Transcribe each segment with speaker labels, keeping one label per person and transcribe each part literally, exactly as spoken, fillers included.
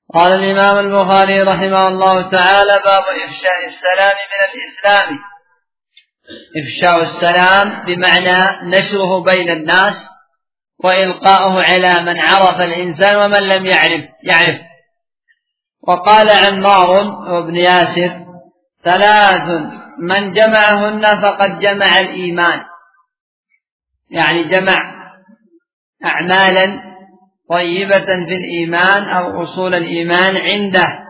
Speaker 1: قال الإمام البخاري رحمه الله تعالى: باب إفشاء السلام من الإسلام. إفشاء السلام بمعنى نشره بين الناس وإلقاؤه على من عرف الإنسان ومن لم يعرف يعرف وقال عمار بن ياسر: ثلاث من جمعهن فقد جمع الإيمان، يعني جمع أعمالا طيبة في الإيمان أو أصول الإيمان عنده.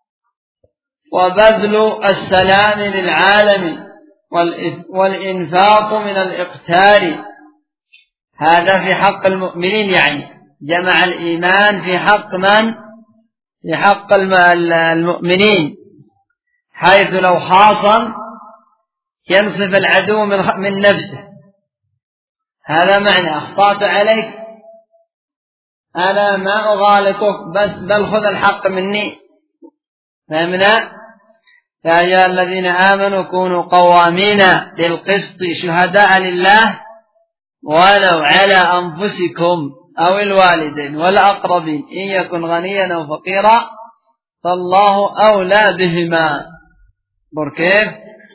Speaker 1: وبذل السلام للعالم والإنفاق من الإقتار، هذا في حق المؤمنين، يعني جمع الإيمان في حق من؟ في حق المؤمنين، حيث لو خاصم ينصف العدو من نفسه. هذا معنى: أخطأت عليك أنا ما أغالطك، بس بل خذ الحق مني. فهمنا؟ يا أيها الذين آمنوا كونوا قوامين بالقسط شهداء لله ولو على أنفسكم أو الوالدين والأقربين إن يكن غنيا أو فقيرا فالله أولى بهما. كيف؟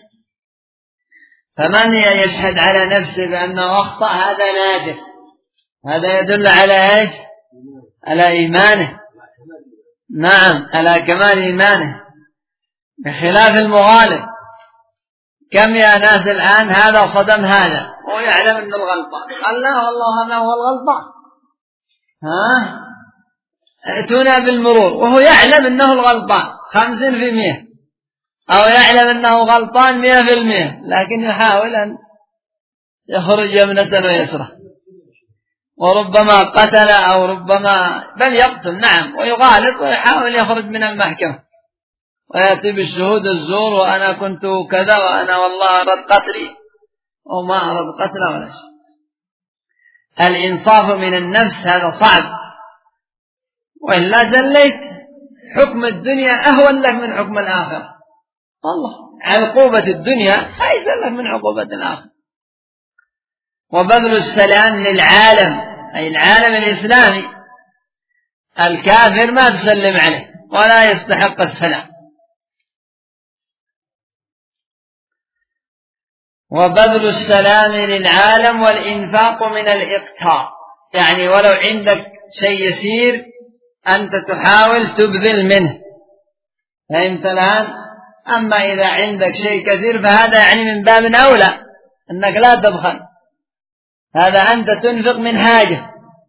Speaker 1: فمن يشهد على نفسه بأنه أخطأ هذا نادر، هذا يدل على إيش؟ على إيمانه، نعم على كمال إيمانه، بخلاف المغالط. كم يا ناس الآن هذا صدم هذا ويعلم أنه الغلطة، قال لا والله أنا هو الغلطة، ها ائتونا بالمرور، وهو يعلم أنه الغلطان خمسين في مئة أو يعلم أنه غلطان مئة في المئة، لكن يحاول أن يخرج يمنة ويسرة، وربما قتل أو ربما بل يقتل، نعم، ويغالط ويحاول يخرج من المحكمة ويأتي بالشهود الزور: وأنا كنت كذا وأنا والله أرد قتلي وما أرد قتله ولا شيء. الإنصاف من النفس هذا صعب، وإلا زليت حكم الدنيا أهون لك من حكم الآخرة، والله عقوبة الدنيا أيسر لك من عقوبة الآخرة. وبذل السلام للعالم، أي العالم الإسلامي، الكافر ما تسلم عليه ولا يستحق السلام. وبذل السلام للعالم والإنفاق من الإقتار، يعني ولو عندك شيء يسير أنت تحاول تبذل منه، فهمت الآن؟ أما إذا عندك شيء كثير فهذا يعني من باب أولى أنك لا تبخل، هذا أنت تنفق من حاجة.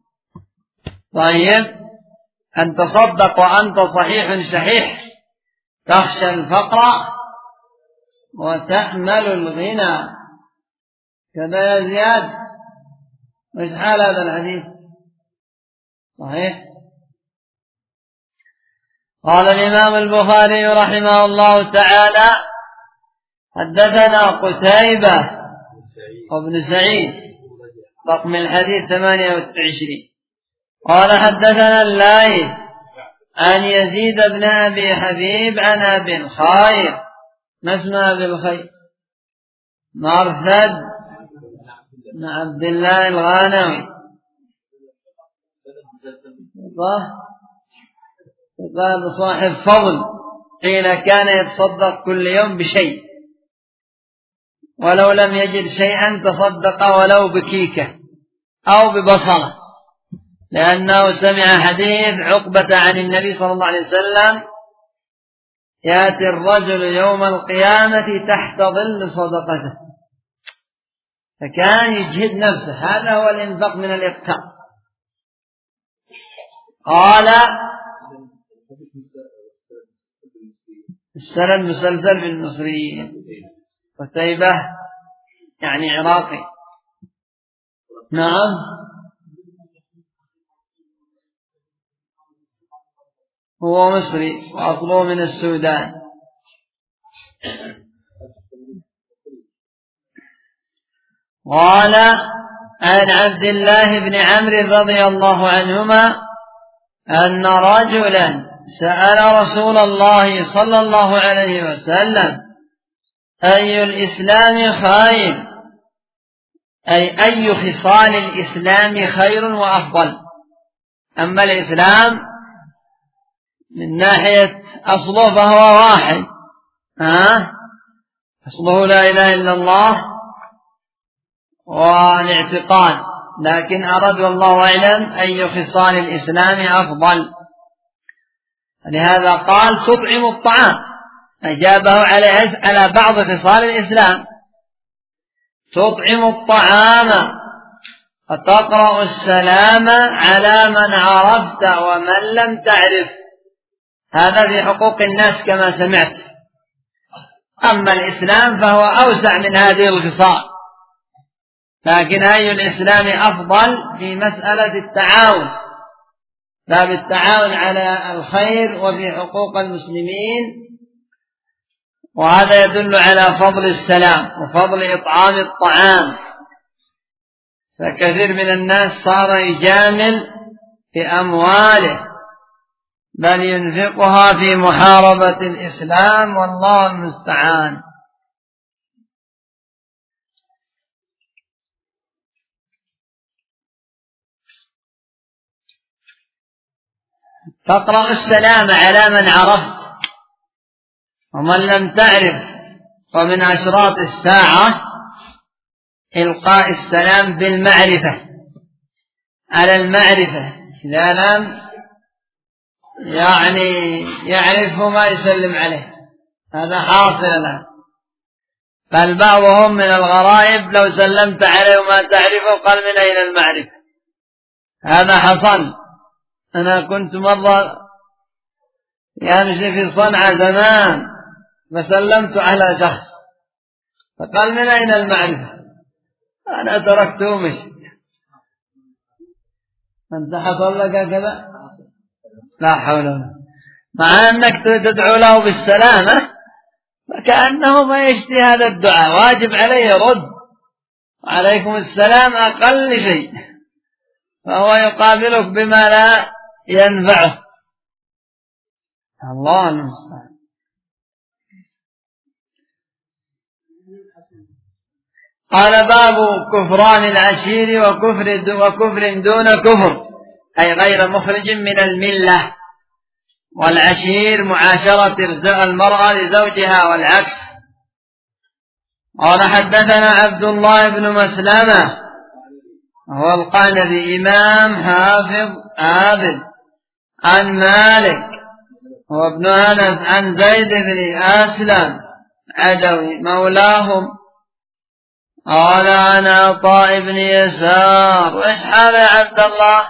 Speaker 1: طيب، أن تصدق وأنت صحيح شحيح تخشى الفقر وتأمل الغنى، كذا يا زياد؟ وش حال هذا الحديث؟ صحيح. قال الإمام البخاري رحمه الله تعالى: حدثنا قتيبة وابن سعيد، رقم الحديث ثمانية وعشرين. قال حدثنا الليث عن يزيد بن أبي حبيب عن أبي الخير، ما اسم أبي الخير؟ مرثد بن عبد الله الغانوي، قال صاحب فضل، قيل كان يتصدق كل يوم بشيء، ولو لم يجد شيئا تصدق ولو بكيكة أو ببصلة، لأنه سمع حديث عقبة عن النبي صلى الله عليه وسلم: يأتي الرجل يوم القيامة تحت ظل صدقته، فكان يجهد نفسه، هذا هو الإنفاق من الإقتار. قال: السند مسلسل بالمصريين، قتيبة يعني عراقي، نعم هو مصري وأصله من السودان. قال: عن عبد الله بن عمرو رضي الله عنهما أن رجلا سأل رسول الله صلى الله عليه وسلم: أي الإسلام خير؟ أي أي خصال الإسلام خير وأفضل؟ أما الإسلام من ناحية أصله فهو واحد، ها أصله لا إله إلا الله والاعتقاد، لكن أراد والله أعلم أي خصال الإسلام أفضل، لهذا قال تطعم الطعام، أجابه على على بعض خصال الإسلام، تطعم الطعام وتقرأ السلام على من عرفت ومن لم تعرف، هذا في حقوق الناس كما سمعت. أما الإسلام فهو أوسع من هذه الخصال، لكن أي الإسلام أفضل في مسألة التعاون، باب التعاون على الخير وفي حقوق المسلمين، وهذا يدل على فضل السلام وفضل إطعام الطعام. فكثير من الناس صار يجامل في أمواله بل ينفقها في محاربة الإسلام، والله المستعان. تقرأ السلام على من عرفت ومن لم تعرف، ومن أشراط الساعة إلقاء السلام بالمعرفة على المعرفة، إذا لم يعني يعرفه ما يسلم عليه، هذا حاصل له. بل بعضهم من الغرائب لو سلمت عليه وما تعرفه قال من أين المعرفة، هذا حصل. أنا كنت مرة يمشي في صنعاء زمان فسلمت على شخص فقال من أين المعرفة، أنا تركته ومشيت. أنت حصل لك كذا؟ لا حول ولا قوة، مع أنك تدعو له بالسلامة فكأنه ما يشتي هذا الدعاء، واجب عليه يرد وعليكم السلام أقل شيء، فهو يقابلك بما لا ينفعه، الله المستعان. قال باب كفران العشير وكفر وكفر دون كفر، أي غير مخرج من الملة. والعشير معاشرة المرأة لزوجها والعكس. قال حدثنا عبد الله بن مسلمة هو القعنبي إمام حافظ عابد، عن مالك هو ابن أنس عن زيد بن أسلم عدوي مولاهم، قال عن عطاء بن يسار. وإيش حال يا عبد الله؟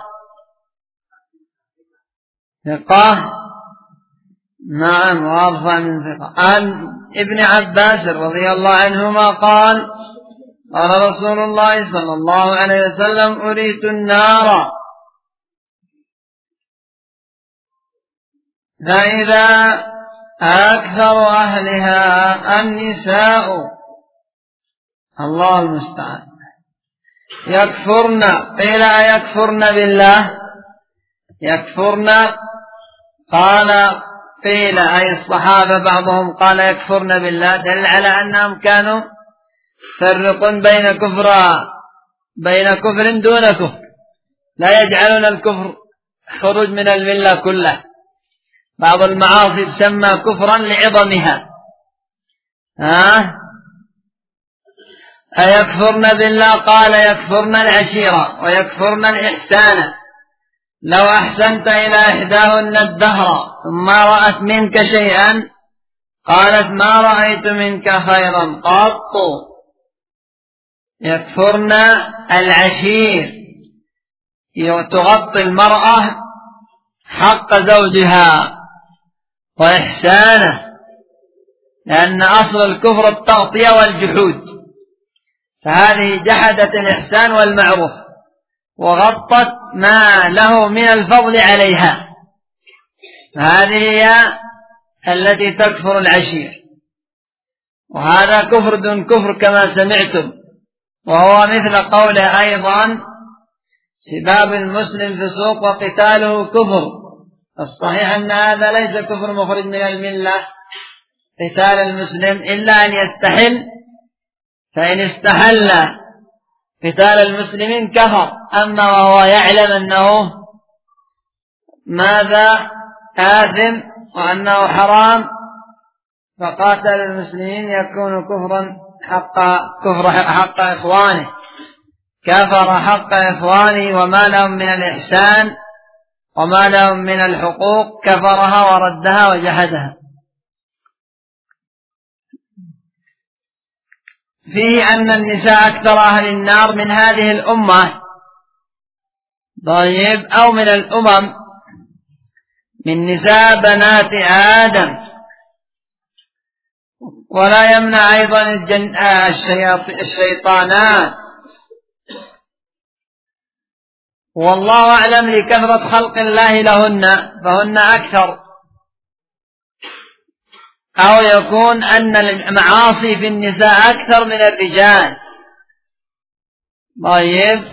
Speaker 1: ثقة؟ نعم، وأرفع من ثقة. عن ابن عباس رضي الله عنهما قال قال رسول الله صلى الله عليه وسلم أريت النار فإذا أكثر أهلها النساء، الله المستعان، يكفرن. قيل أيكفرن بالله؟ يكفرن، قال قيل أي الصحابة بعضهم قال يكفرن بالله، دل على أنهم كانوا يفرقون بين كفر بين كفر دون كفر، لا يجعلون الكفر خروج من الملة كله. بعض المعاصي تسمى كفرا لعظمها. ها أيكفرن بالله؟ قال يكفرن العشيرة ويكفرن الإحسان. لو أحسنت إلى إحداهن الدهر ثم رأت منك شيئا قالت ما رأيت منك خيرا قط. يكفرن العشير، تغطي المرأة حق زوجها وإحسانه، لأن أصل الكفر التغطية والجحود، فهذه جحدت الإحسان والمعروف وغطت ما له من الفضل عليها، هذه هي التي تكفر العشير. وهذا كفر دون كفر كما سمعتم، وهو مثل قوله أيضا سباب المسلم فسوق وقتاله كفر. الصحيح أن هذا ليس كفر مخرج من الملة قتال المسلم إلا أن يستحل، فإن استحل قتال المسلمين كفر. أما وهو يعلم أنه ماذا آثم وأنه حرام فقاتل المسلمين يكون كفرا حق كفر حق إخوانه، كفر حق إخوانه وما لهم من الإحسان وما لهم من الحقوق كفرها وردها وجحدها. فيه أن النساء أكثر أهل النار من هذه الأمة، طيب، أو من الأمم، من نساء بنات آدم. ولا يمنع أيضا الجن... الشيطانات، والله أعلم لكثرة خلق الله لهن فهن أكثر، أو يكون أن المعاصي في النساء أكثر من الرجال. طيب،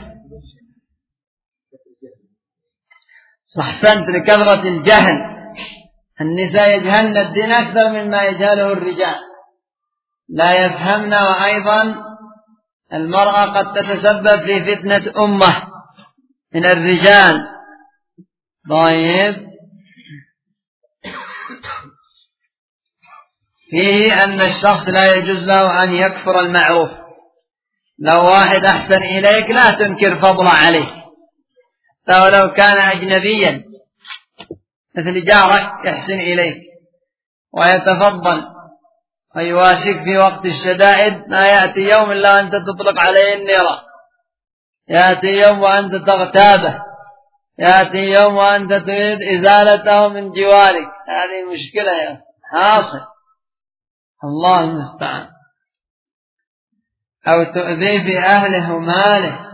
Speaker 1: أحسنت، لكثرة الجهل، النساء يجهلن الدين أكثر مما يجهله الرجال، لا يفهمن، وأيضا المرأة قد تتسبب في فتنة أمة من الرجال. طيب، فيه أن الشخص لا يجوز له أن يكفر المعروف، لو واحد أحسن إليك لا تنكر فضل عليك، ولو كان أجنبيا مثل جارك يحسن إليك ويتفضل ويواسيك في وقت الشدائد، ما يأتي يوم إلا أنت تطلق عليه النيرة، يأتي يوم وأنت تغتابه، يأتي يوم وأنت تريد إزالته من جوارك. هذه مشكلة يا حاصل، الله المستعان. أو تؤذي في أهله وماله،